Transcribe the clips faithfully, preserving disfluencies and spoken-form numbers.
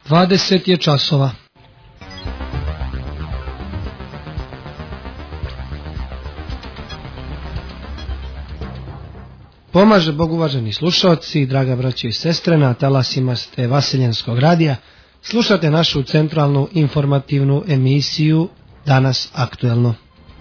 dvadeset je časova. Pomaže Bog, uvaženi slušalci, draga braćo i sestre, na talasima ste Vaseljenskog radija. Slušate našu centralnu informativnu emisiju Danas aktuelno.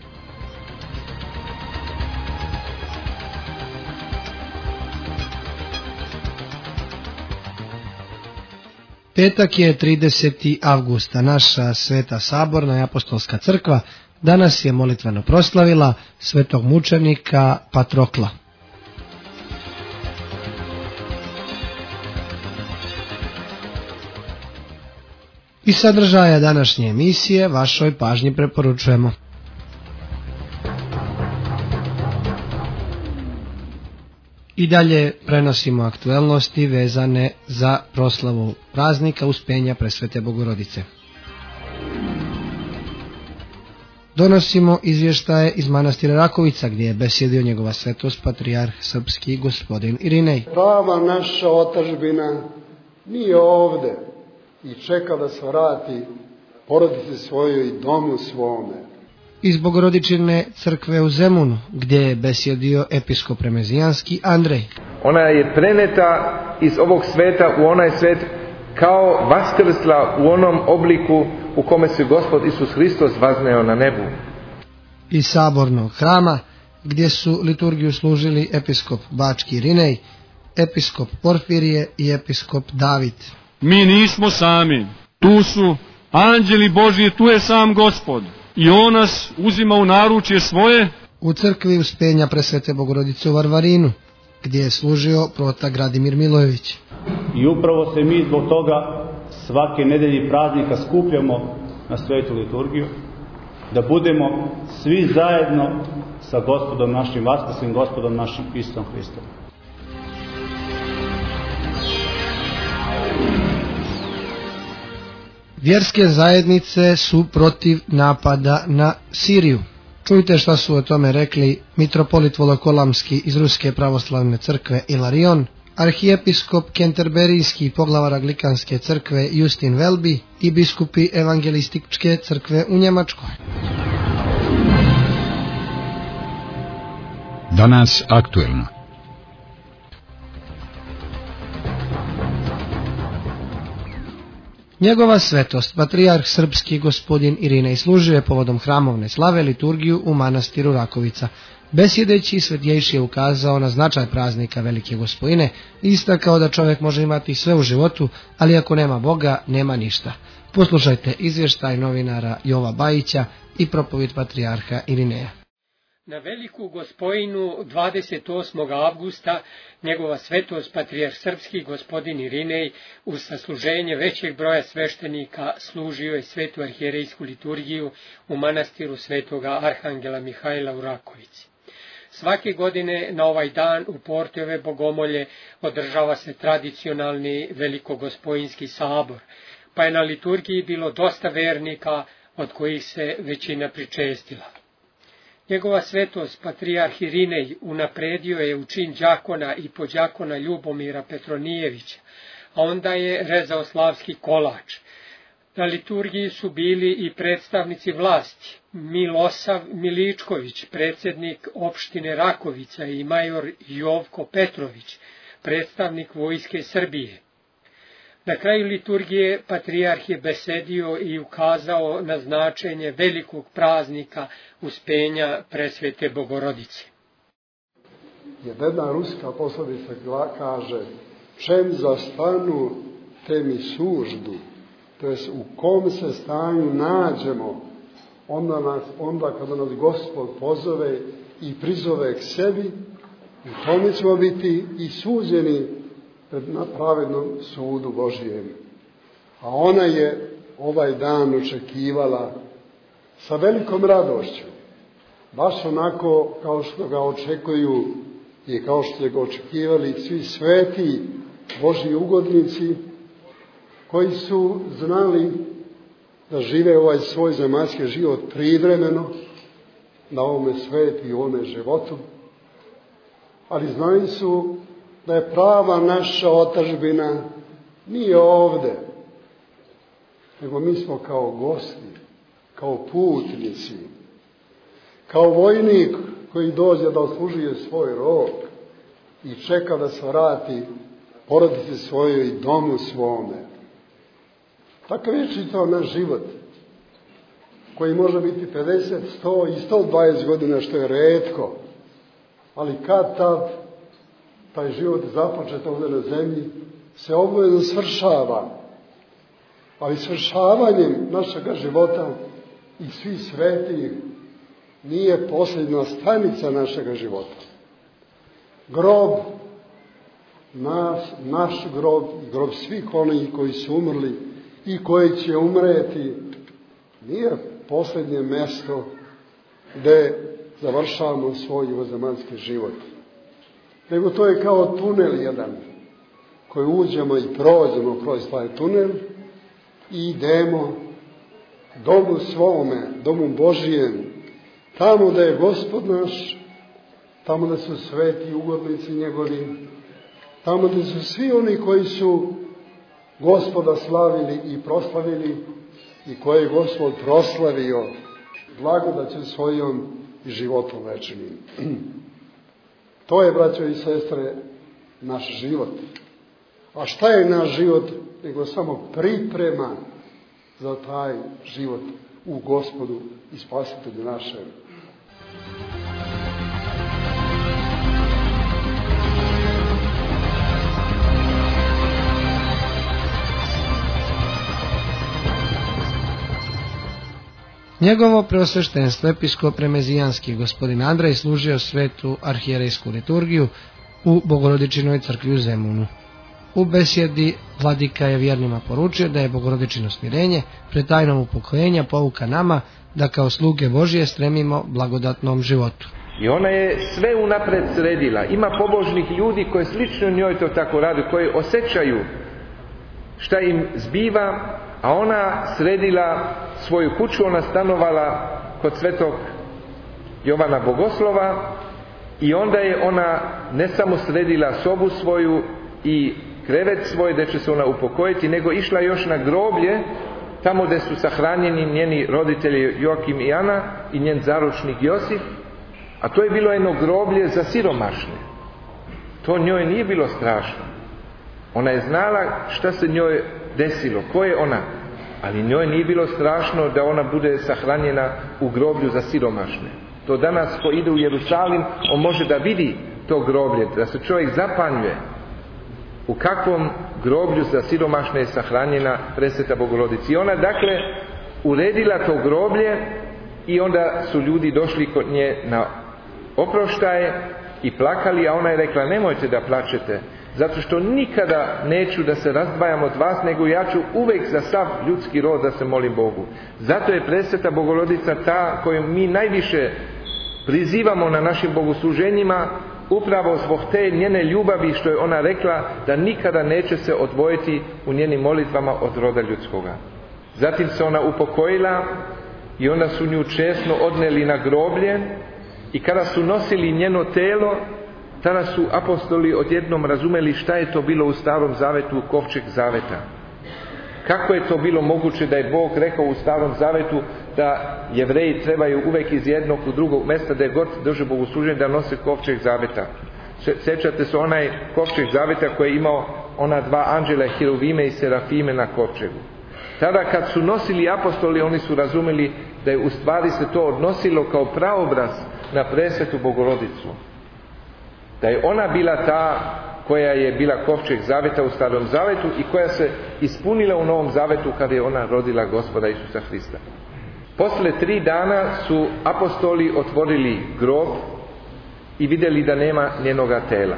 Petak je trideseti avgusta. Naša Sveta Saborna i Apostolska crkva danas je molitveno proslavila svetog mučenika Patrokla. I sadržaja današnje emisije vašoj pažnji preporučujemo. I dalje prenosimo aktuelnosti vezane za proslavu praznika Uspenja Presvete Bogorodice. Donosimo izvještaje iz manastira Rakovica, gdje je besjedio njegova svetost patrijarh srpski gospodin Irinej. Prava naša otadžbina nije ovde i čeka da se vrati porodici svojoj i domu svome. Iz Bogorodičine crkve u Zemunu, gdje je besjedio episkop remezijanski Andrej. Ona je preneta iz ovog sveta u onaj svet kao vaskrsla u onom obliku u kome se Gospod Isus Hristos vazneo na nebu. Iz Sabornog hrama, gdje su liturgiju služili episkop Bački Irinej, episkop Porfirije i episkop David. Mi nismo sami, tu su anđeli Božji, tu je sam Gospod. I on nas uzima u naručje svoje. U crkvi Uspenja Presvete Bogorodice u Varvarinu, gdje je služio protak Gradimir Milojević. I upravo se mi zbog toga svake nedelje praznika skupljamo na svetu liturgiju, da budemo svi zajedno sa Gospodom našim, vaskrslim Gospodom našim Isusom Hristom. Vjerske zajednice su protiv napada na Siriju. Čujte šta su o tome rekli mitropolit Volokolamski iz Ruske pravoslavne crkve Ilarion, arhijepiskop Kenterberijski i poglavar Anglikanske crkve Justin Welby i biskupi Evangelističke crkve u Njemačkoj. Danas aktuelno. Njegova svetost, patrijarh srpski gospodin Irinej, služio je povodom hramovne slave liturgiju u manastiru Rakovica. Besjedeći, svetjejši je ukazao na značaj praznika Velike Gospojine i istakao da čovjek može imati sve u životu, ali ako nema Boga, nema ništa. Poslušajte izvještaj novinara Jova Bajića i propovjed patrijarha Irineja. Na Veliku Gospojinu dvadeset osmog avgusta njegova svetost patrijarh srpski gospodin Irinej uz sasluženje većeg broja sveštenika služio je svetu arhijerejsku liturgiju u manastiru svetoga Arhangela Mihajla u Rakovici. Svake godine na ovaj dan u porti ove bogomolje održava se tradicionalni velikogospojinski sabor, pa je na liturgiji bilo dosta vernika od kojih se većina pričestila. Njegova svetost, patrijarh Irinej, unapredio je u čin đakona i podđakona Ljubomira Petronijevića, a onda je rezao slavski kolač. Na liturgiji su bili i predstavnici vlasti, Milosav Miličković, predsjednik opštine Rakovica, i major Jovko Petrović, predstavnik vojske Srbije. Na kraju liturgije patrijarh je besedio i ukazao na značenje velikog praznika Uspenja Presvete Bogorodice. Jedna ruska poslovica kaže: čem zastanu, te mi suždu. To jest, u kom se stanju nađemo, onda, nas, onda kada nas Gospod pozove i prizove k sebi, u tome ćemo biti i suđeni na pravednom sudu Božijem. A ona je ovaj dan očekivala sa velikom radošću, baš onako kao što ga očekuju i kao što ga očekivali svi sveti Božji ugodnici, koji su znali da žive ovaj svoj zemaljski život privremeno na ovome svetu i ovome životu, ali znali su da je prava naša otadžbina nije ovde nego mi smo kao gosti, kao putnici, kao vojnik koji dođe da odslužuje svoj rok i čeka da se vrati porodici svojoj i domu svome. Takav je čitao naš život, koji može biti pedeset, sto i sto dvadeset godina, što je retko, ali kad tad taj život započet ovdje na zemlji se obavezno svršava. Ali svršavanjem našega života i svih svetih nije posljedna stanica našega života. Grob, nas, naš grob, grob svih onih koji su umrli i koji će umreti, nije posljednje mjesto gdje završavamo svoj ovozemaljski život. Nego to je kao tunel jedan, koji uđemo i prođemo kroz taj tunel i idemo domu svome, domu Božijem, tamo da je Gospod naš, tamo da su sveti ugodnici njegovi, tamo da su svi oni koji su Gospoda slavili i proslavili i koje je Gospod proslavio blagodaću svojom i životom večnim. To je, braćo i sestre, naš život. A šta je naš život? Nego samo priprema za taj život u Gospodu i Spasitelju našem. Njegovo preosveštenstvo episkop remezijanski gospodin Andrej služio svetu arhijerejsku liturgiju u Bogorodičinoj crkvi u Zemunu. U besjedi vladika je vjernima poručio da je Bogorodičino smirenje pred tajnom upokojenja pouka nama da kao sluge Božije stremimo blagodatnom životu. I ona je sve unapred sredila. Ima pobožnih ljudi koji slično njoj to tako rade, koji osjećaju šta im zbiva, a ona sredila svoju kuću, ona stanovala kod svetog Jovana Bogoslova i onda je ona ne samo sredila sobu svoju i krevet svoj da će se ona upokojiti, nego išla još na groblje tamo gdje su sahranjeni njeni roditelji Joakim i Ana i njen zaručnik Josif, a to je bilo jedno groblje za siromašne. To njoj nije bilo strašno. Ona je znala šta se njoj desilo, ko je ona, ali njoj nije bilo strašno da ona bude sahranjena u groblju za siromašne. To danas ko ide u Jerusalim, on može da vidi to groblje, da se čovjek zapanjuje u kakvom groblju za siromašne je sahranjena Presveta Bogorodica. I ona dakle uredila to groblje i onda su ljudi došli kod nje na oproštaje i plakali, a ona je rekla nemojte da plačete, zato što nikada neću da se razdvajam od vas, nego ja ću uvijek za sav ljudski rod da se molim Bogu. Zato je Presveta Bogorodica ta koju mi najviše prizivamo na našim bogosluženjima, upravo zbog te njene ljubavi što je ona rekla da nikada neće se odvojiti u njenim molitvama od roda ljudskoga. Zatim se ona upokojila i onda su nju česno odneli na groblje i kada su nosili njeno telo, tada su apostoli odjednom razumeli šta je to bilo u Starom Zavetu, kovčeg zaveta. Kako je to bilo moguće da je Bog rekao u Starom Zavetu da Jevreji trebaju uvijek iz jednog u drugog mjesta da je god drže bogosluženje da nose kovčeg zaveta. Sjećate se onaj kovčeg zaveta koji je imao ona dva anđela, Hiruvime i Serafime na kovčegu. Tada kad su nosili apostoli, oni su razumeli da je u stvari se to odnosilo kao praobraz na Presvetu Bogorodicu. Da je ona bila ta koja je bila kovčeg zaveta u Starom Zavetu i koja se ispunila u Novom Zavetu kada je ona rodila Gospoda Isusa Hrista. Posle tri dana su apostoli otvorili grob i vidjeli da nema njenoga tela.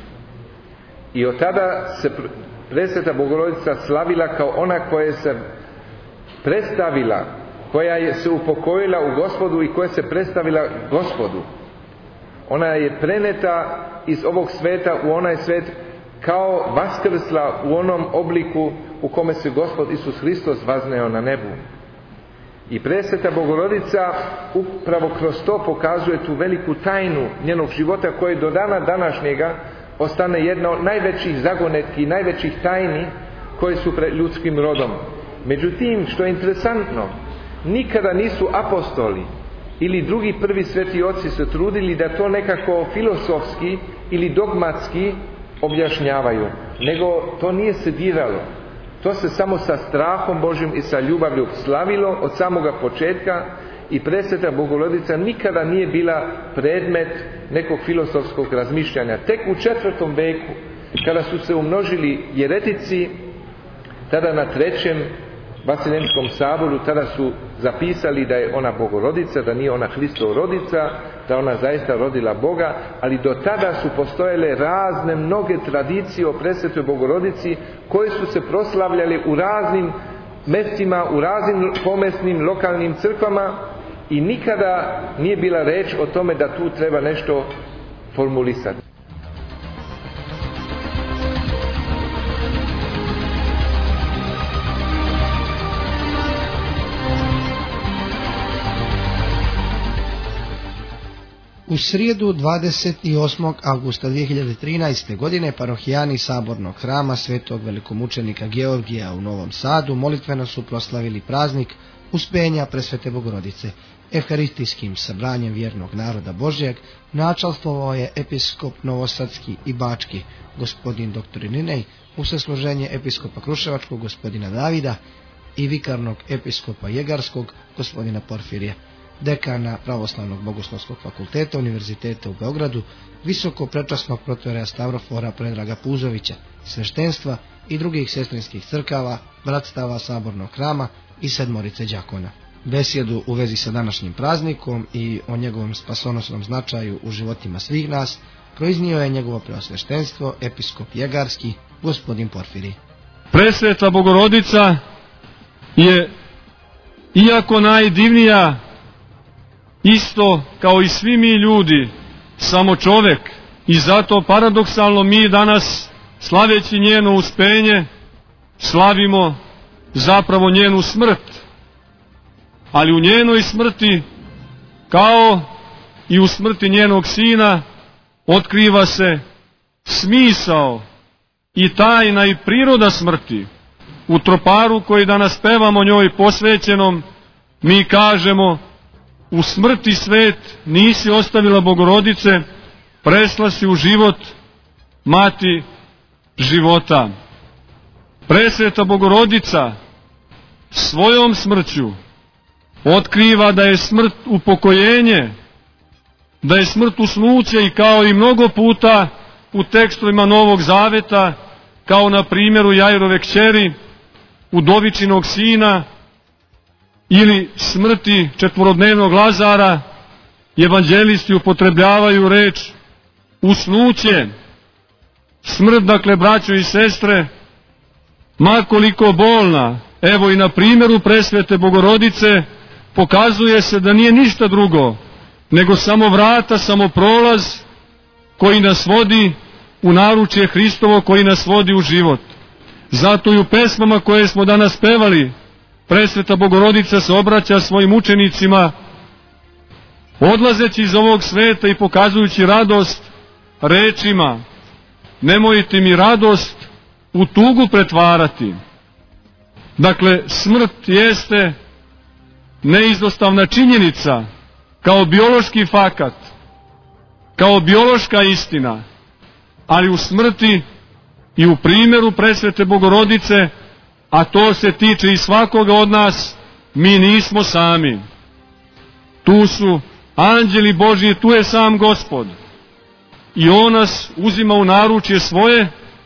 I od tada se Presveta Bogorodica slavila kao ona koja se predstavila, koja je se upokojila u Gospodu i koja se predstavila Gospodu. Ona je preneta iz ovog sveta u onaj svet kao vaskrsla u onom obliku u kome se Gospod Isus Hristos vazneo na nebu. I Presveta Bogorodica upravo kroz to pokazuje tu veliku tajnu njenog života koja do dana današnjega ostane jedna od najvećih zagonetki, najvećih tajni koje su pred ljudskim rodom. Međutim, što je interesantno, nikada nisu apostoli ili drugi prvi sveti oci se trudili da to nekako filosofski ili dogmatski objašnjavaju, nego to nije se diralo. To se samo sa strahom Božjim i sa ljubavlju slavilo od samoga početka i presveta Bogorodica nikada nije bila predmet nekog filosofskog razmišljanja. Tek u četvrtom veku, kada su se umnožili jeretici, tada na trećem Vaseljenskom saboru, tada su zapisali da je ona Bogorodica, da nije ona Hristova rodica, da ona zaista rodila Boga, ali do tada su postojale razne mnoge tradicije o presvetoj Bogorodici koje su se proslavljale u raznim mestima, u raznim pomesnim lokalnim crkvama i nikada nije bila reč o tome da tu treba nešto formulisati. U srijedu dvadeset osmog avgusta dvije hiljade trinaeste. godine parohijani Sabornog hrama Svetog velikomučenika Georgija u Novom Sadu molitveno su proslavili praznik Uspenja Presvete Bogorodice. Evharistijskim sabranjem vjernog naroda Božjeg načalstvovao je episkop Novosadski i Bački, gospodin doktor Irinej, u sasluženje episkopa Kruševačkog, gospodina Davida, i vikarnog episkopa Jegarskog, gospodina Porfirija, dekana Pravoslavnog bogoslovskog fakulteta Univerziteta u Beogradu, visoko prečasnog protoreja Stavrofora Predraga Puzovića, sveštenstva i drugih sestrinskih crkava, bratstava Sabornog hrama i sedmorice đakona. Besjedu u vezi sa današnjim praznikom i o njegovom spasonosnom značaju u životima svih nas proiznio je njegovo preosveštenstvo episkop Jegarski, gospodin Porfirij. Presveta Bogorodica je, iako najdivnija, isto kao i svi mi ljudi, samo čovek, i zato paradoksalno mi danas, slaveći njeno uspenje, slavimo zapravo njenu smrt. Ali u njenoj smrti, kao i u smrti njenog sina, otkriva se smisao i tajna i priroda smrti. U troparu koji danas pevamo njoj posvećenom, mi kažemo: u smrti svet nisi ostavila Bogorodice, presla si u život, mati života. Presveta Bogorodica svojom smrću otkriva da je smrt upokojenje, da je smrt usnuće, i kao i mnogo puta u tekstovima Novog Zaveta, kao na primjeru Jairove kćeri, udovičinog sina, ili smrti četvorodnevnog Lazara, evanđelisti upotrebljavaju reč usnuće. Smrt, dakle, braćo i sestre, makoliko bolna, evo i na primjeru presvete Bogorodice, pokazuje se da nije ništa drugo nego samo vrata, samo prolaz koji nas vodi u naručje Hristovo, koji nas vodi u život. Zato i u pesmama koje smo danas pevali, presveta Bogorodica se obraća svojim učenicima, odlazeći iz ovog sveta i pokazujući radost rečima: nemojte mi radost u tugu pretvarati. Dakle, smrt jeste neizostavna činjenica, kao biološki fakat, kao biološka istina, ali u smrti i u primjeru presvete Bogorodice, a to se tiče i svakoga od nas, mi nismo sami. Tu su anđeli Božji, tu je sam Gospod, i On nas uzima u naručje svoje,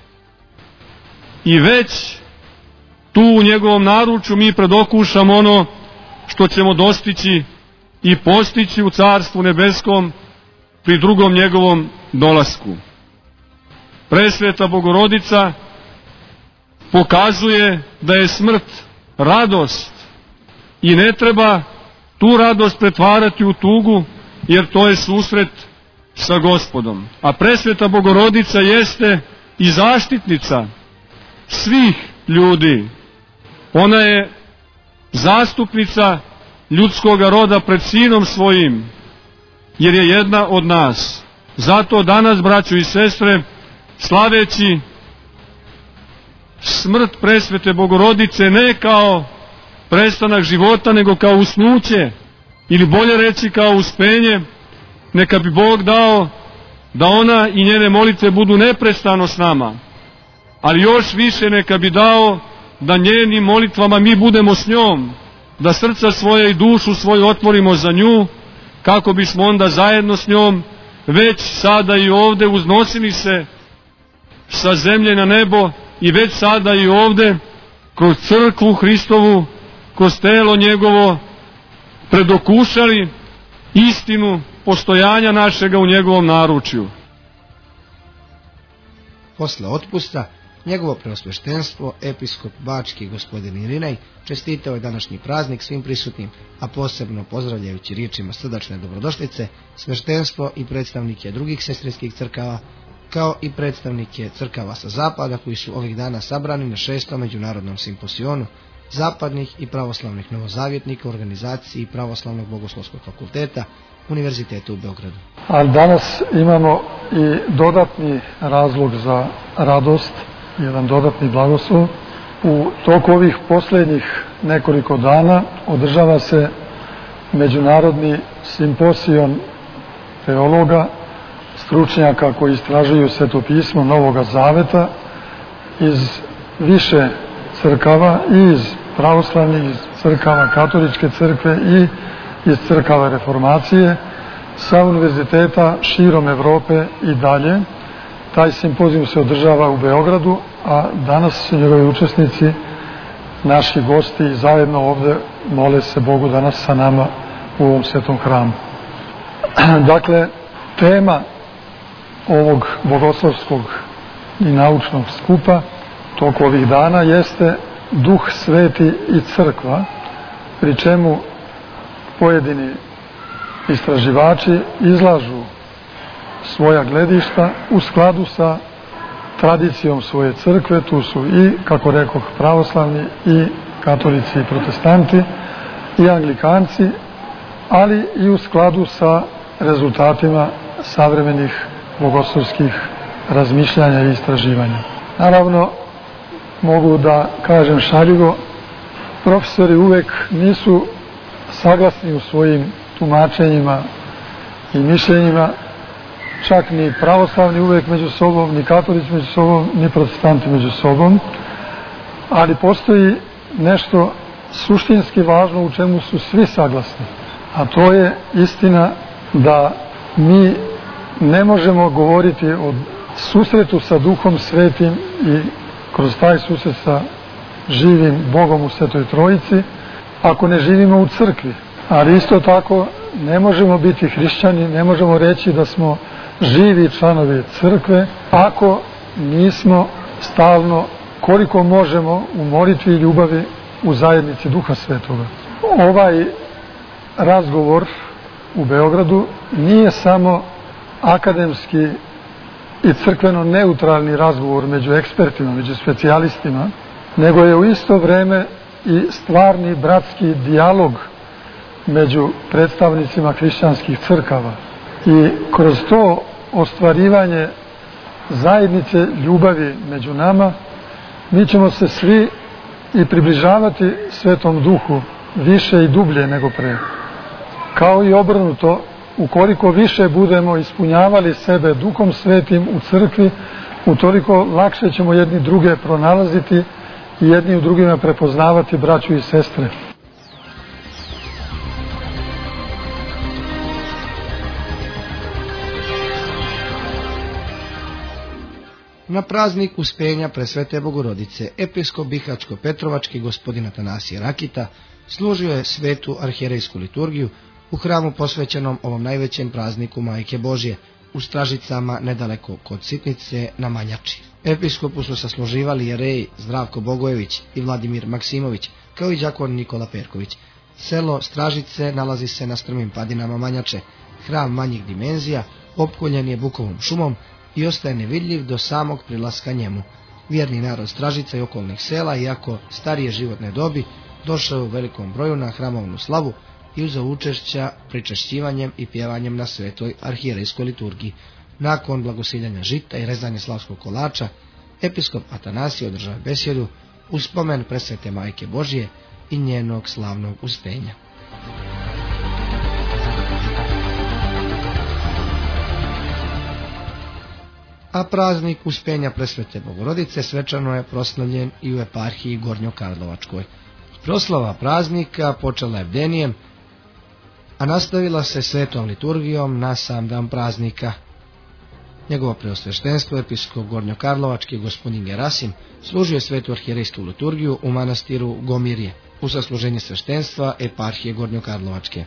i već tu u njegovom naručju mi predokušamo ono što ćemo dostići i postići u Carstvu nebeskom pri drugom njegovom dolasku. Presveta Bogorodica pokazuje da je smrt radost i ne treba tu radost pretvarati u tugu, jer to je susret sa Gospodom. A presveta Bogorodica jeste i zaštitnica svih ljudi. Ona je zastupnica ljudskoga roda pred Sinom svojim, jer je jedna od nas. Zato danas, braćo i sestre, slaveći smrt presvete Bogorodice ne kao prestanak života, nego kao usnuće, ili bolje reći kao uspenje. Neka bi Bog dao da ona i njene molitve budu neprestano s nama, ali još više neka bi dao da njenim molitvama mi budemo s njom, da srca svoje i dušu svoju otvorimo za nju, kako bismo onda zajedno s njom već sada i ovde uznosili se sa zemlje na nebo i već sada i ovde kroz crkvu Hristovu, kroz telo njegovo predokušali istinu postojanja našega u njegovom naručju. Posle otpusta, njegovo preosveštenstvo, episkop Bački gospodin Irinej, čestitao je današnji praznik svim prisutnim, a posebno pozdravljajući riječima srdačne dobrodošlice sveštenstvo i predstavnike drugih sestrinskih crkava, kao i predstavnike crkava sa zapada koji su ovih dana sabrani na šestom međunarodnom simposionu zapadnih i pravoslavnih novozavjetnika u organizaciji Pravoslavnog bogoslovskog fakulteta Univerziteta u Beogradu. Ali danas imamo i dodatni razlog za radost, jedan dodatni blagoslov. U toku ovih posljednjih nekoliko dana održava se međunarodni simposijon teologa, stručnjaka koji istražuju Sveto pismo Novoga Zaveta iz više crkava, i iz pravoslavnih, iz crkava katoličke crkve i iz crkava reformacije, sa univerziteta širom Evrope i dalje. Taj simpozijum se održava u Beogradu, a danas su njegovi učesnici, naši gosti, i zajedno ovde mole se Bogu danas sa nama u ovom svetom hramu. Dakle, tema ovog bogoslovskog i naučnog skupa toku ovih dana jeste Duh Sveti i crkva, pri čemu pojedini istraživači izlažu svoja gledišta u skladu sa tradicijom svoje crkve. Tu su i, kako rekoh, pravoslavni i katolici i protestanti i anglikanci, ali i u skladu sa rezultatima savremenih bogoslovskih razmišljanja i istraživanja. Naravno, mogu da kažem šaljivo, profesori uvek nisu saglasni u svojim tumačenjima i mišljenjima, čak ni pravoslavni uvek među sobom, ni katolici među sobom, ni protestanti među sobom, ali postoji nešto suštinski važno u čemu su svi saglasni, a to je istina da mi ne možemo govoriti o susretu sa Duhom Svetim i kroz taj susret sa živim Bogom u Svetoj Trojici ako ne živimo u crkvi. Ali isto tako ne možemo biti hrišćani, ne možemo reći da smo živi članovi crkve ako nismo stalno, koliko možemo, u molitvi i ljubavi u zajednici Duha Svetoga. Ovaj razgovor u Beogradu nije samo akademski i crkveno neutralni razgovor među ekspertima, među specijalistima, nego je u isto vreme i stvarni bratski dijalog među predstavnicima hrišćanskih crkava. I kroz to ostvarivanje zajednice ljubavi među nama, mi ćemo se svi i približavati Svetom Duhu više i dublje nego pre. Kao i obrnuto, ukoliko više budemo ispunjavali sebe Duhom Svetim u crkvi, utoliko lakše ćemo jedni druge pronalaziti i jedni u drugima prepoznavati braću i sestre. Na praznik uspenja Presvete Bogorodice, episkop Bihačko-Petrovački gospodin Atanasije Rakita služio je svetu arhijerejsku liturgiju u hramu posvećenom ovom najvećem prazniku Majke Božje u Stražicama nedaleko kod Sitnice na Manjači. Episkopu su sasluživali jereji Zdravko Bogojević i Vladimir Maksimović, kao i đakon Nikola Perković. Selo Stražice nalazi se na strmim padinama Manjače. Hram manjih dimenzija opkoljen je bukovom šumom i ostaje nevidljiv do samog prilaska njemu. Vjerni narod Stražica i okolnih sela, iako starije životne dobi, došao u velikom broju na hramovnu slavu i uzeo učešća pričašćivanjem i pjevanjem na svetoj arhijerejskoj liturgiji. Nakon blagosiljanja žita i rezanja slavskog kolača, episkop Atanasije održava besjedu u spomen presvete Majke Božje i njenog slavnog uspenja. A praznik uspenja presvete Bogorodice svečano je proslavljen i u eparhiji Gornjokarlovačkoj. Proslava praznika počela je bdenijem, a nastavila se svetom liturgijom na sam dan praznika. Njegovo preosveštenstvo, episkop Gornjokarlovački gospodin Gerasim, služio je svetu arhijerejsku liturgiju u manastiru Gomirje, u sasluženje sveštenstva eparhije Gornjokarlovačke.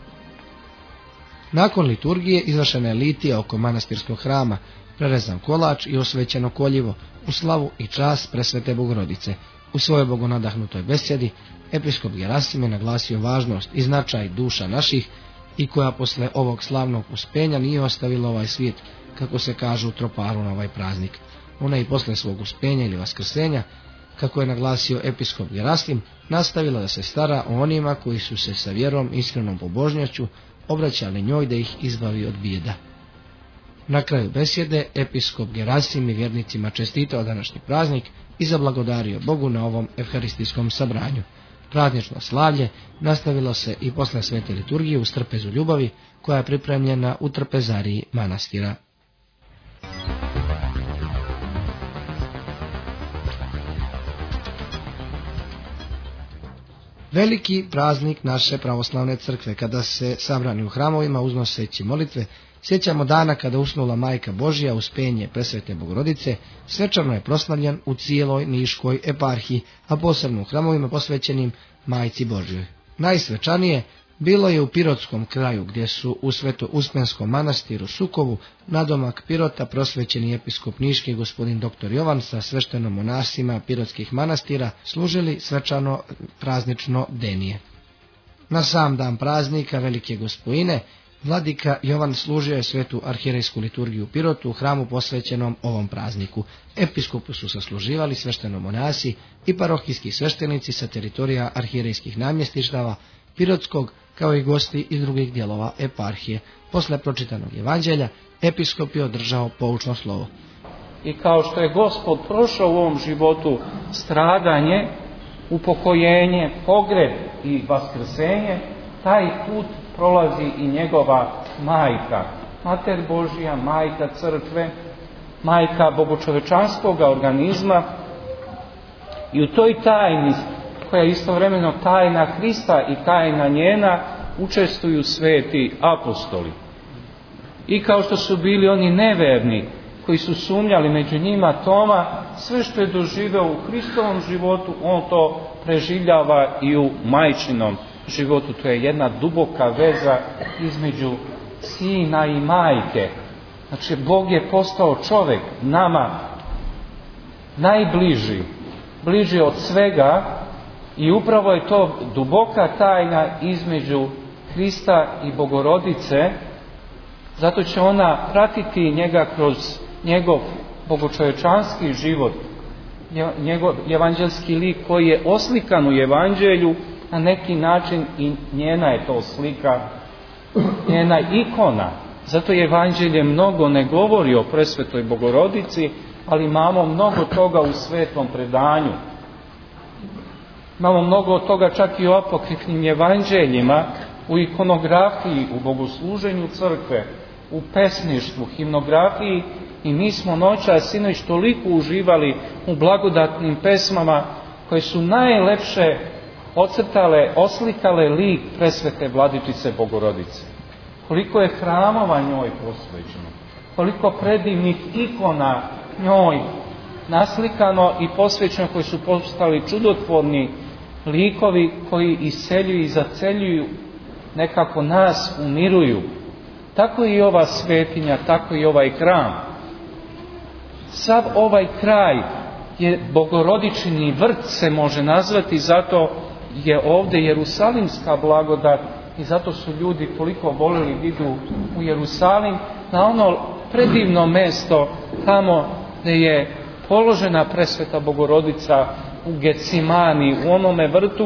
Nakon liturgije izvršena je litija oko manastirskog hrama, prerezan kolač i osvećeno koljivo u slavu i čast presvete Bogorodice. U svojoj bogonadahnutoj besjedi episkop Gerasim je naglasio važnost i značaj duša naših i koja posle ovog slavnog uspenja nije ostavila ovaj svijet, kako se kaže u troparu na ovaj praznik. Ona i posle svog uspenja ili vaskrsenja, kako je naglasio episkop Gerasim, nastavila da se stara o onima koji su se sa vjerom i iskrenom pobožnjaću obraćali njoj da ih izbavi od bijeda. Na kraju besjede episkop Gerasim i vjernicima čestitao današnji praznik i zablagodario Bogu na ovom evharistijskom sabranju. Praznično slavlje nastavilo se i posle svete liturgije u trpezu ljubavi, koja je pripremljena u trpezariji manastira. Veliki praznik naše pravoslavne crkve, kada se sabrani u hramovima uznoseći molitve, sjećamo dana kada usnula Majka Božja, uspenje presvete Bogorodice, svečano je proslavljen u cijeloj Niškoj eparhiji, a posebno u hramovima posvećenim Majci Božjoj. Najsvečanije bilo je u Pirotskom kraju, gdje su u Sveto-Uspenskom manastiru Sukovu nadomak Pirota prosvećeni episkop Niški gospodin doktor Jovan sa sveštenom monasima pirotskih manastira služili svečano praznično bdenije. Na sam dan praznika Velike Gospojine vladika Jovan služio je svetu arhijerejsku liturgiju u Pirotu u hramu posvećenom ovom prazniku. Episkopu su sasluživali sveštenomonasi i parohijski sveštenici sa teritorija arhijerejskih namjestištava Pirotskog, kao i gosti iz drugih dijelova eparhije. Posle pročitanog evanđelja, episkop je održao poučno slovo. I kao što je Gospod prošao u ovom životu stradanje, upokojenje, pogreb i vaskrsenje, taj put prolazi i njegova majka, Mater Božja, majka crkve, majka bogočovečanskog organizma, i u toj tajni, koja je istovremeno tajna Hrista i tajna njena, učestvuju sveti apostoli. I kao što su bili oni neverni koji su sumnjali, među njima Toma, sve što je doživeo u Hristovom životu, on to preživljava i u majčinom životu. To je jedna duboka veza između sina i majke. Znači, Bog je postao čovjek, nama najbliži, bliži od svega, i upravo je to duboka tajna između Hrista i Bogorodice. Zato će ona pratiti njega kroz njegov bogočovečanski život, njegov evanđelski lik koji je oslikan u evanđelju, na neki način i njena je to slika, njena ikona. Zato evanđelje mnogo ne govori o presvetoj Bogorodici, ali imamo mnogo toga u svetom predanju. Imamo mnogo toga čak i u apokrifnim evanđeljima, u ikonografiji, u bogosluženju crkve, u pesništvu, himnografiji, i mi smo noćas sinoć toliko uživali u blagodatnim pesmama koje su najlepše ocrtale, oslikale lik presvete Vladičice Bogorodice. Koliko je hramova njoj posvećeno, koliko predivnih ikona njoj naslikano i posvećeno, koji su postali čudotvorni likovi koji iseljuju i zaceljuju, nekako nas umiruju. Tako i ova svetinja, tako i ovaj hram. Sav ovaj kraj je bogorodični vrt, se može nazvati, zato je ovdje jerusalimska blagodat i zato su ljudi toliko volili da idu u Jerusalim, na ono predivno mesto tamo gdje je položena presveta Bogorodica u Getsimani, u onome vrtu,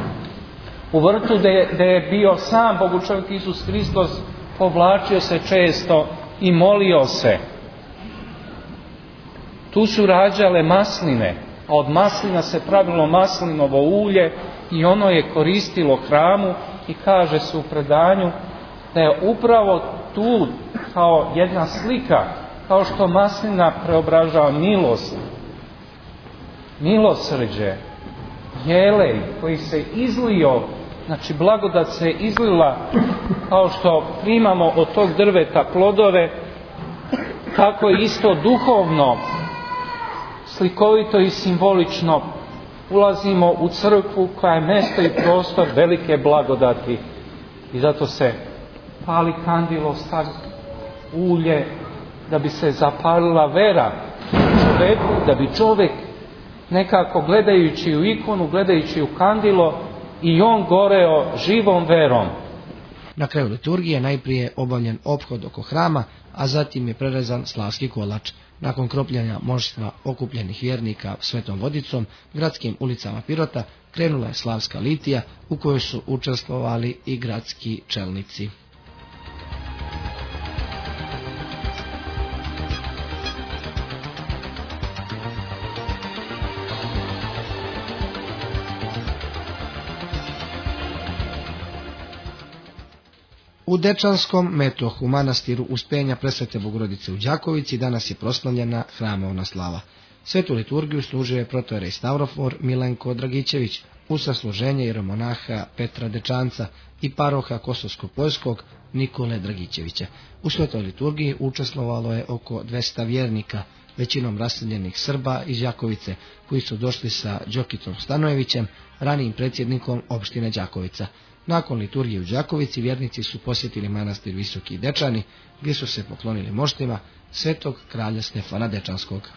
u vrtu gdje je, gdje je bio sam Bogočovjek Isus Hristos, povlačio se često i molio se. Tu su rađale masline, a od maslina se pravilo maslinovo ulje i ono je koristilo hramu i kaže se u predanju da je upravo tu kao jedna slika, kao što maslina preobražava milost, milosrđe, jelej koji se izlio, znači blagodat se izlila kao što primamo od tog drveta plodove, tako isto duhovno, slikovito i simbolično ulazimo u crkvu koja je mjesto i prostor velike blagodati i zato se pali kandilo, stavi ulje da bi se zapalila vera čovjeku, da bi čovjek nekako gledajući u ikonu, gledajući u kandilo i on goreo živom verom. Na kraju liturgije najprije je obavljen ophod oko hrama, a zatim je prerezan slavski kolač. Nakon kropljanja mnoštva okupljenih vjernika svetom vodicom, gradskim ulicama Pirota krenula je slavska litija u kojoj su učestvovali i gradski čelnici. U Dečanskom metohu manastiru Uspenja Presvete Bogorodice u Đakovici danas je proslavljena hramovna slava. Svetu liturgiju služio je protojerej Stavrofor Milenko Dragićević uz sasluženje jeromonaha Petra Dečanca i paroha Kosovsko-Poljskog Nikole Dragićevića. U svetoj liturgiji učestvovalo je oko dvesta vjernika, većinom raseljenih Srba iz Đakovice, koji su došli sa Đokitom Stanojevićem, ranijim predsjednikom opštine Đakovica. Nakon liturgije u Đakovici vjernici su posjetili manastir Visoki Dečani, gdje su se poklonili moštima svetog kralja Stefana Dečanskog.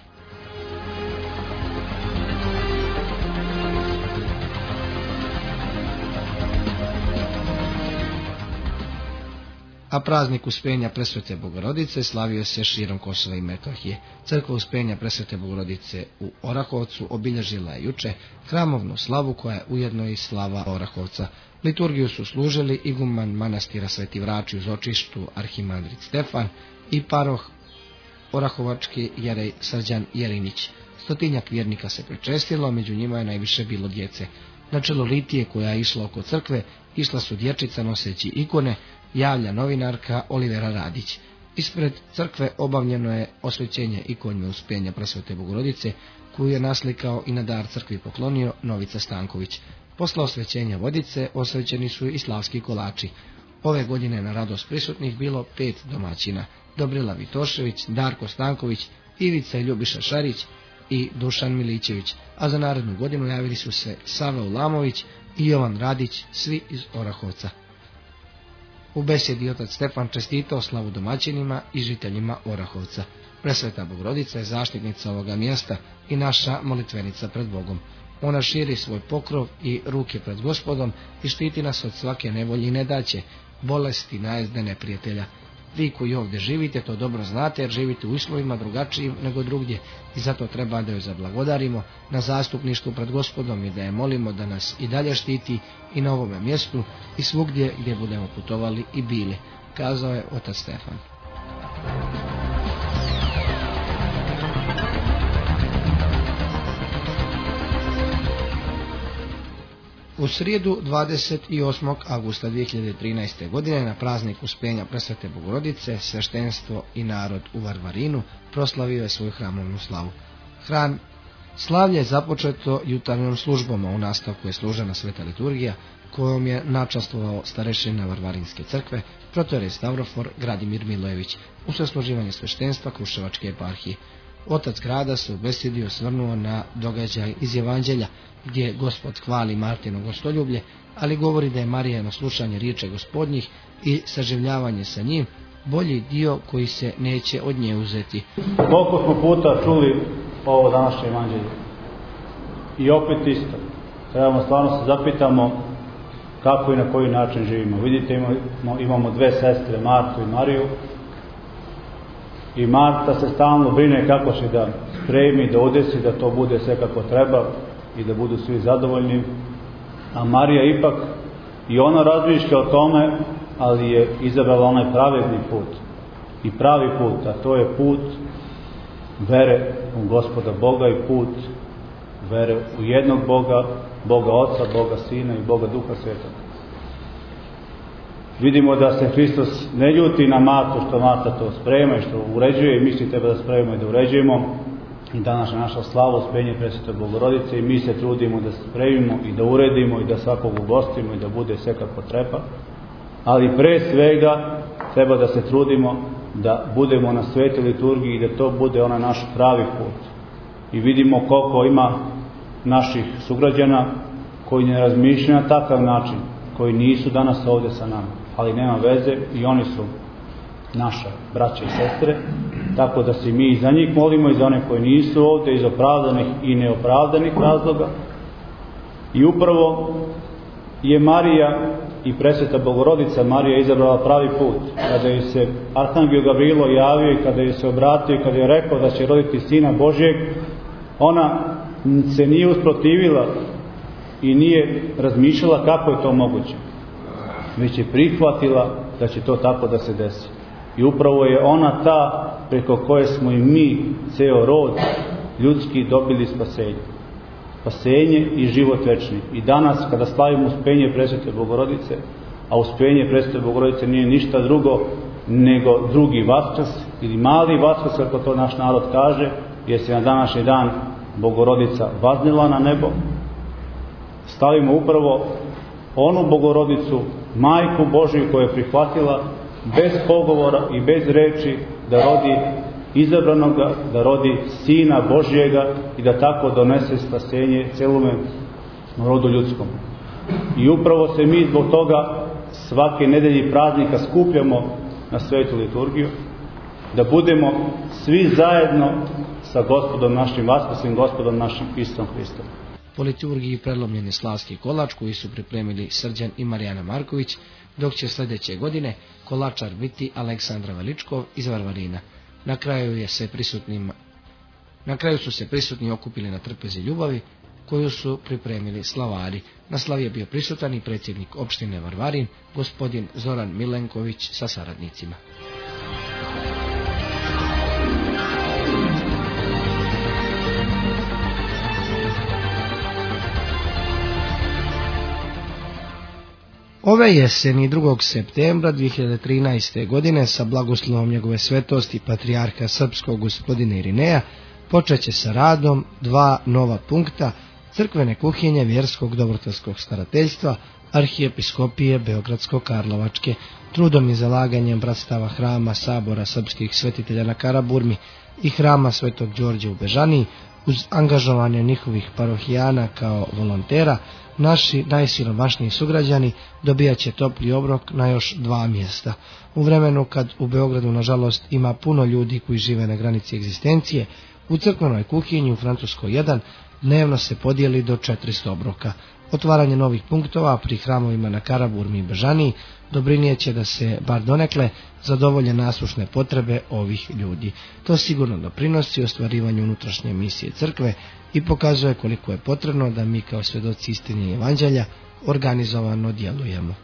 A praznik Uspenja Presvete Bogorodice slavio se širom Kosova i Metohije. Crkva Uspenja Presvete Bogorodice u Orahovcu obilježila je juče hramovnu slavu koja je ujedno i slava Orahovca. Liturgiju su služili iguman manastira Sveti Vrači u Zočištu arhimandrit Stefan i paroh orahovački jerej Srđan Jelinić. Stotinjak vjernika se pričestilo, među njima je najviše bilo djece. Na čelu litije koja je išla oko crkve išla su dječica noseći ikone, javlja novinarka Olivera Radić. Ispred crkve obavljeno je osvećenje ikonje Uspenja Presvete Bogorodice, koju je naslikao i na dar crkvi poklonio Novica Stanković. Posle osvećenja vodice osvećeni su i slavski kolači. Ove godine na radost prisutnih bilo pet domaćina: Dobrila Vitošević, Darko Stanković, Ivica i Ljubiša Šarić i Dušan Milićević, a za narednu godinu javili su se Sava Ulamović i Jovan Radić, svi iz Orahovca. U besjedi otac Stefan čestitao slavu domaćinima i žiteljima Orahovca. Presveta Bogorodica je zaštitnica ovoga mjesta i naša molitvenica pred Bogom. Ona širi svoj pokrov i ruke pred Gospodom i štiti nas od svake nevolje i nedaće, bolesti, najezde neprijatelja. Vi koji ovdje živite to dobro znate jer živite u uslovima drugačijim nego drugdje i zato treba da joj zablagodarimo na zastupništvu pred Gospodom i da je molimo da nas i dalje štiti i na ovome mjestu i svugdje gdje budemo putovali i bili, kazao je otac Stefan. U srijedu dvadeset osmog avgusta dvije hiljade trinaeste. godine na praznik Uspenja Presvete Bogorodice sveštenstvo i narod u Varvarinu proslavio je svoju hramovnu slavu. Hram slavlje je započeto jutarnjom službom, a u nastavku je služena sveta liturgija kojom je načastvovao starešina Varvarinske crkve protojerej Stavrofor Gradimir Milojević u sasluživanje sveštenstva Kruševačke eparhije. Otac grada se u besedi osvrnuo na događaj iz Evanđelja, gdje Gospod hvali Martino gostoljublje, ali govori da je Marijino slušanje riječi Gospodnjih i saživljavanje sa njim bolji dio koji se neće od nje uzeti. Koliko smo puta čuli ovo današnje Evanđelje? I opet isto. Trebamo stvarno se zapitamo kako i na koji način živimo. Vidite, imamo, imamo dve sestre, Martu i Mariju. I Marta se stalno brine kako će da spremi, da odesi, da to bude sve kako treba i da budu svi zadovoljni. A Marija ipak i ona razmišlja o tome, ali je izabrala onaj pravedni put. I pravi put, a to je put vere u Gospoda Boga i put vere u jednog Boga, Boga Oca, Boga Sina i Boga Duha Svetog. Vidimo da se Hristos ne ljuti na Martu što Marta to sprema i što uređuje i mi svi treba da spremimo i da uređujemo. I danas je naša slava uspenje Presvete Bogorodice i mi se trudimo da spremimo i da uredimo i da svakog ugostimo i da bude sve kako treba. Ali pre svega treba da se trudimo da budemo na svetoj liturgiji i da to bude onaj naš pravi put. I vidimo koliko ima naših sugrađana koji ne razmišljaju na takav način, koji nisu danas ovdje sa nama, ali nema veze i oni su naša braća i sestre, tako da se mi i za njih molimo i za one koji nisu ovdje iz opravdanih i neopravdanih razloga. I upravo je Marija i Presveta Bogorodica Marija izabrala pravi put. Kada je se Arhangel Gavrilo javio i kada je se obratio i kada je rekao da će roditi Sina Božjeg, ona se nije usprotivila i nije razmišljala kako je to moguće, već je prihvatila da će to tako da se desi. I upravo je ona ta preko koje smo i mi, ceo rod ljudski, dobili spasenje. Spasenje i život večni. I danas kada slavimo uspenje Presvete Bogorodice, a uspenje Presvete Bogorodice nije ništa drugo nego drugi Vaskrs ili mali Vaskrs, kako to naš narod kaže, jer se na današnji dan Bogorodica vaznela na nebo. Stavimo upravo onu Bogorodicu, Majku Božju, koja je prihvatila bez pogovora i bez reči da rodi izabranoga, da rodi Sina Božjega i da tako donese spasenje celome rodu ljudskom. I upravo se mi zbog toga svake nedelje praznika skupljamo na svetu liturgiju, da budemo svi zajedno sa Gospodom našim, vaskrslim Gospodom našim Istom Hristom. Po liturgiji prelomljen je slavski kolač koji su pripremili Srđan i Marijana Marković, dok će sljedeće godine kolačar biti Aleksandra Veličkov iz Varvarina. Na kraju, je se prisutnima, na kraju su se prisutni okupili na trpezi ljubavi koju su pripremili slavari. Na slavi je bio prisutan i predsjednik opštine Varvarin, gospodin Zoran Milenković sa saradnicima. Ove jeseni drugog septembra dvije hiljade trinaeste. godine sa blagoslovom njegove svetosti patrijarha srpskog gospodina Irineja počeće sa radom dva nova punkta crkvene kuhinje vjerskog dobrotvorskog starateljstva Arhijepiskopije Beogradsko-Karlovačke. Trudom i zalaganjem bratstava Hrama Sabora srpskih svetitelja na Karaburmi i Hrama Svetog Đorđa u Bežaniji, uz angažovanje njihovih parohijana kao volontera, naši najsiromašniji sugrađani dobijat će topli obrok na još dva mjesta. U vremenu kad u Beogradu nažalost ima puno ljudi koji žive na granici egzistencije, u crkvenoj kuhinji u Francuskoj jedan dnevno se podijeli do četiristo obroka. Otvaranje novih punktova pri hramovima na Karaburmi i Bežaniji doprinijet će da se bar donekle zadovolje nasušne potrebe ovih ljudi. To sigurno doprinosi ostvarivanju unutrašnje misije crkve i pokazuje koliko je potrebno da mi kao svedoci istine i evanđelja organizovano djelujemo.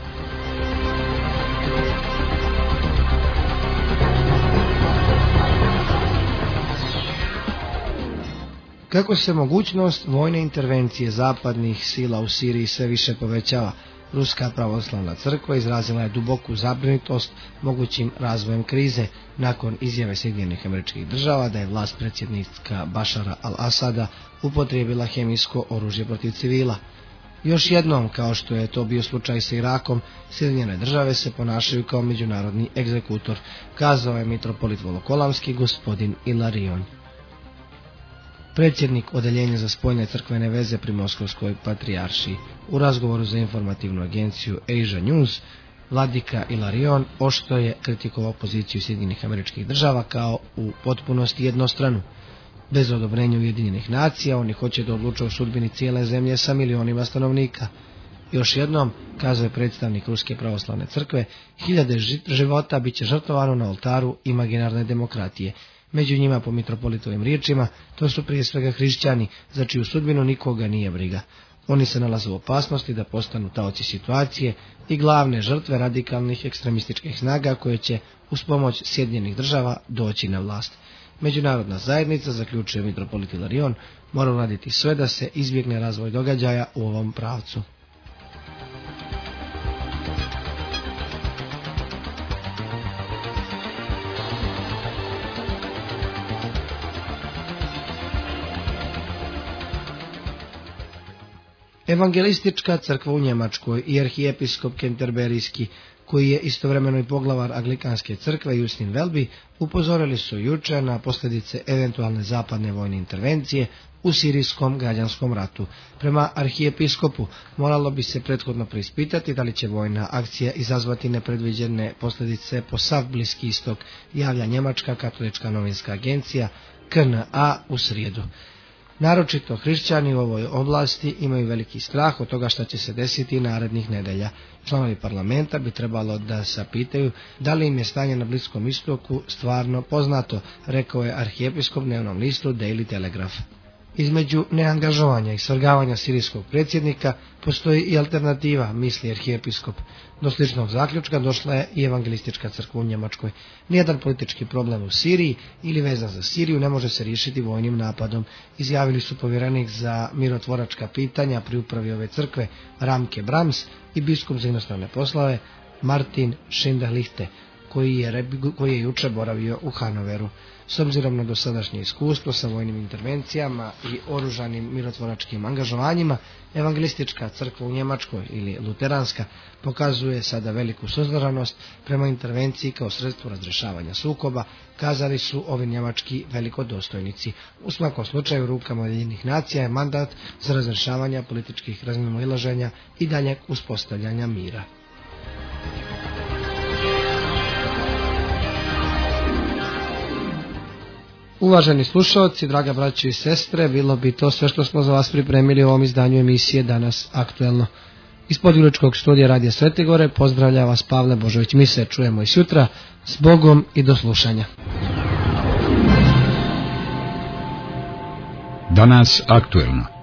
Kako se mogućnost vojne intervencije zapadnih sila u Siriji sve više povećava, Ruska pravoslavna crkva izrazila je duboku zabrinutost mogućim razvojem krize nakon izjave Sjedinjenih Američkih Država da je vlast predsjednika Bašara al-Asada upotrijebila hemijsko oružje protiv civila. Još jednom, kao što je to bio slučaj sa Irakom, Sjedinjene Države se ponašaju kao međunarodni egzekutor, kazao je mitropolit Volokolamski gospodin Ilarion. Predsjednik Odeljenja za spoljne crkvene veze pri Moskovskoj patrijaršiji. U razgovoru za informativnu agenciju Asia News, vladika Ilarion oštro je kritikovao poziciju Sjedinjenih Američkih Država kao u potpunosti jednostranu. Bez odobrenja Ujedinjenih nacija oni hoće da odluče o sudbini cijele zemlje sa milionima stanovnika. Još jednom, kazuje predstavnik Ruske pravoslavne crkve, hiljade života bit će žrtvovano na oltaru imaginarne demokratije. Među njima, po mitropolitovim riječima, to su prije svega hrišćani, za čiju sudbinu nikoga nije briga. Oni se nalaze u opasnosti da postanu taoci situacije i glavne žrtve radikalnih ekstremističkih snaga koje će uz pomoć Sjedinjenih Država doći na vlast. Međunarodna zajednica, zaključuje mitropolit Ilarion, mora uraditi sve da se izbjegne razvoj događaja u ovom pravcu. Evangelistička crkva u Njemačkoj i arhijepiskop Kenterberijski, koji je istovremeno i poglavar Anglikanske crkve Justin Welby, upozorili su juče na posljedice eventualne zapadne vojne intervencije u sirijskom građanskom ratu. Prema arhijepiskopu moralo bi se prethodno preispitati da li će vojna akcija izazvati nepredviđene posljedice po sav Bliski istok, javlja Njemačka katolička novinska agencija K N A u srijedu. Naročito hrišćani u ovoj oblasti imaju veliki strah od toga što će se desiti narednih nedelja. Članovi parlamenta bi trebalo da se pitaju da li im je stanje na Bliskom istoku stvarno poznato, rekao je arhijepiskop dnevnom listu Daily Telegraph. Između neangažovanja i svrgavanja sirijskog predsjednika postoji i alternativa, misli arhijepiskop. Do sličnog zaključka došla je i evangelistička crkva u Njemačkoj. Nijedan politički problem u Siriji ili vezan za Siriju ne može se riješiti vojnim napadom, izjavili su povjerenik za mirotvoračka pitanja pri upravi ove crkve Ramke Brams i biskup za inostrane poslove Martin Schindelichte, koji je, koji je juče boravio u Hanoveru. S obzirom na dosadašnje iskustvo sa vojnim intervencijama i oružanim mirotvoračkim angažovanjima, evangelistička crkva u Njemačkoj ili luteranska pokazuje sada veliku suzdržanost prema intervenciji kao sredstvo razrješavanja sukoba, kazali su ovi njemački velikodostojnici. U svakom slučaju rukama Ujedinjenih nacija je mandat za razrješavanje političkih razmimoilaženja i daljeg uspostavljanja mira. Uvaženi slušalci, draga braćo i sestre, bilo bi to sve što smo za vas pripremili u ovom izdanju emisije Danas aktuelno. Iz Podgoričkog studija Radija Svete Gore pozdravlja vas Pavle Božović. Mi se čujemo i sutra. S Bogom i do slušanja. Danas aktuelno.